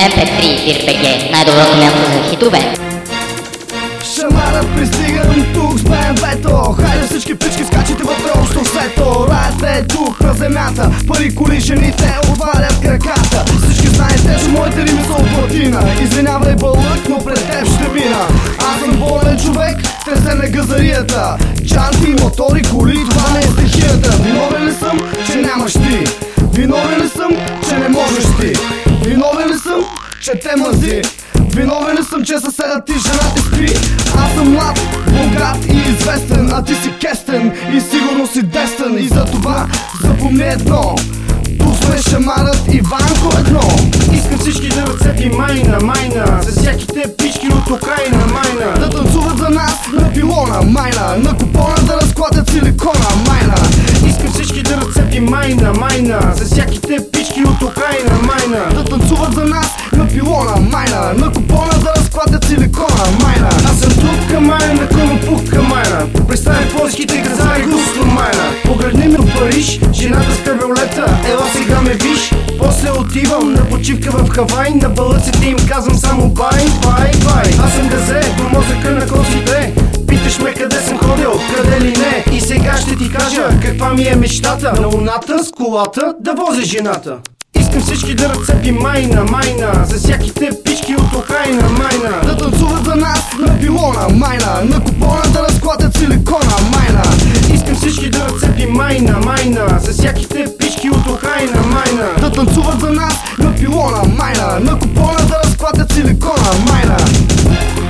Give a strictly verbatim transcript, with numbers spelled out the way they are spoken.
ем пет три точка ар пи джи, най-доброто място за хитове. Шамарът пристигам тук с БМВ-то. Хайде всички пички, скачите вътре общо сето. Раят е тук на земята, пари, коли, жените отварят краката. Всички знаете, че моите рими са от платина. Извинявай бълък, но пред теб ще мина. Аз съм болен човек, тресе на газарията. Джанти, мотори, коли, това не е стихията. Виновен ли съм, че нямаш ти? Виновен ли съм, че не можеш ти? Виновен ли съм, че те мъзи? Виновен ли съм, че съседът ти жена ти спи? Аз съм млад, богат и известен, а ти си кестен и сигурно си дестен. И за това запомни едно: тук сме Шамарът и Ванко едно. Искам всички да ръцепи майна, майна, за всяките пички от Украина, майна. Да танцуват за нас на пилона, майна, на купона да разклатят силикона, майна. Искам всички да ръцепи майна, майна, за всяките пички от Украина, майна. Да танцуват за нас на пилона, майна, на купона да разклатят силикона, майна. Аз съм трудка майна, на конопухка майна. Представям полските газари густо майна. Погледни ме в Париж, жената с кабриолета, ела сега ме виж. После отивам на почивка в Хавай, на балъците им казвам само бай, бай, бай. Аз съм газе, до мозъка на косите. Питаш ме къде съм ходил, къде ли не. И сега ще ти кажа каква ми е мечтата. На луната с колата да возя жената. Искам всички да ръцепи майна, майна, за всяките пички от Украина, майна. Да танцуват за нас на пилона, майна, на купона да разклатят силикона, майна. Искам всички да ръцепи майна, майна, за всяките пички от Украина, майна. Да танцуват за нас на пилона, майна, на купона да разклатят силикона, майна.